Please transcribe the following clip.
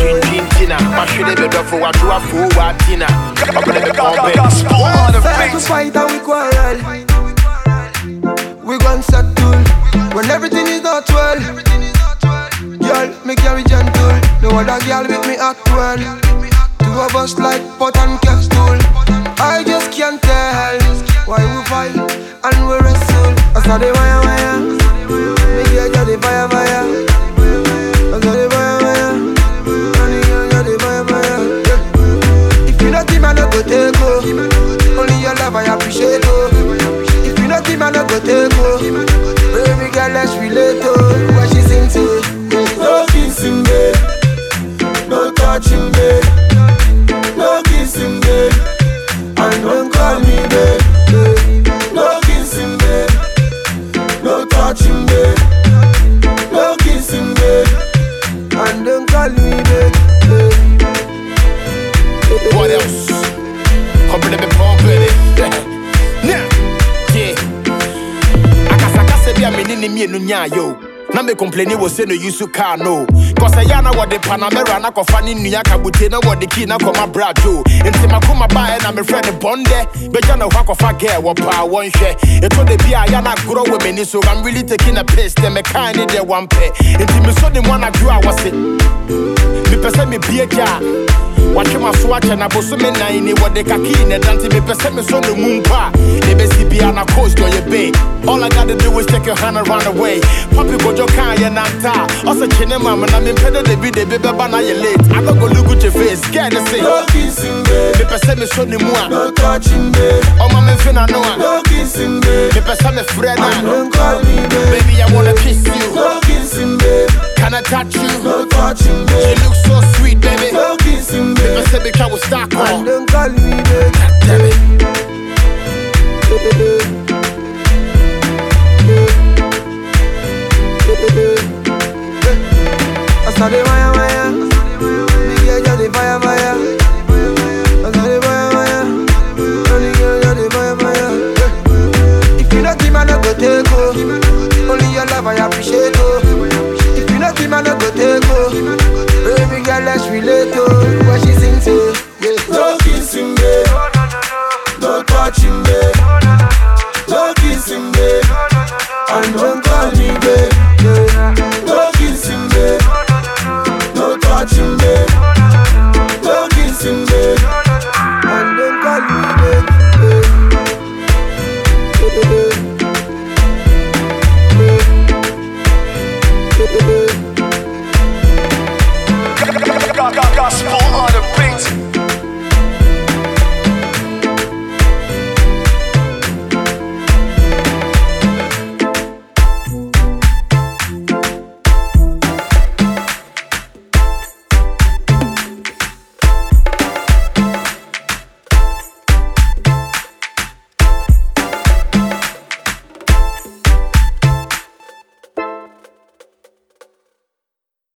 Chinchina, Machine the Duffo, what you are for, what dinner. We fight and we quarrel. We gon' settle when everything is not well. Girl, me carry gentle. No other girl with me at well. Two of us like pot and capsule. I just can't tell why we fight and we wrestle. I saw the wire. Me get the fire. I saw the wire. Honey, I got the fire. If you not him, I no go take go. Only your love I appreciate go. If you not him, I no go take go. Baby girl, let's relate to what she sing to. No kissing, babe. No touching, babe. No kissing, babe. And don't call me, babe. No kissing, babe. No touching, babe. No kissing, babe. And don't call me, babe. What else? Couple of me pumping it. Yeah. Akasa be a menini me no nya yo. Na me complain was say no use car no. Cause I yana what the Panamera na kofani nuya kabute na what the key na koma brajo. Enti makoma ba na me friend bonde. Be jana hwa kofa girl wo pa won hwe. E to de bia yana grow with me so I'm really taking a piss them me kind de one pay. Enti me so the one I grew I was it. Me pese me bia ja. Watch my swatch and I was so many what the kaki and dante me pese me so the moon pa. They be be on a coast or your bay. All I gotta do is take your hand and run away. Papi go jo kan ya nanta. Also chine mama na me pede de be na you late. I don't go look at your face, scared to say. No kissing, babe. Me pese me so ni mua. No touching, babe. Oh mama finna no. No kissing, babe. Me pese me friend. Don't call me, babe. Baby I wanna kiss you. No kissing, babe. Can I touch you? No touching, babe. You look so sweet, baby. No kissing, babe. Me pese me can we start call. Don't call me, babe.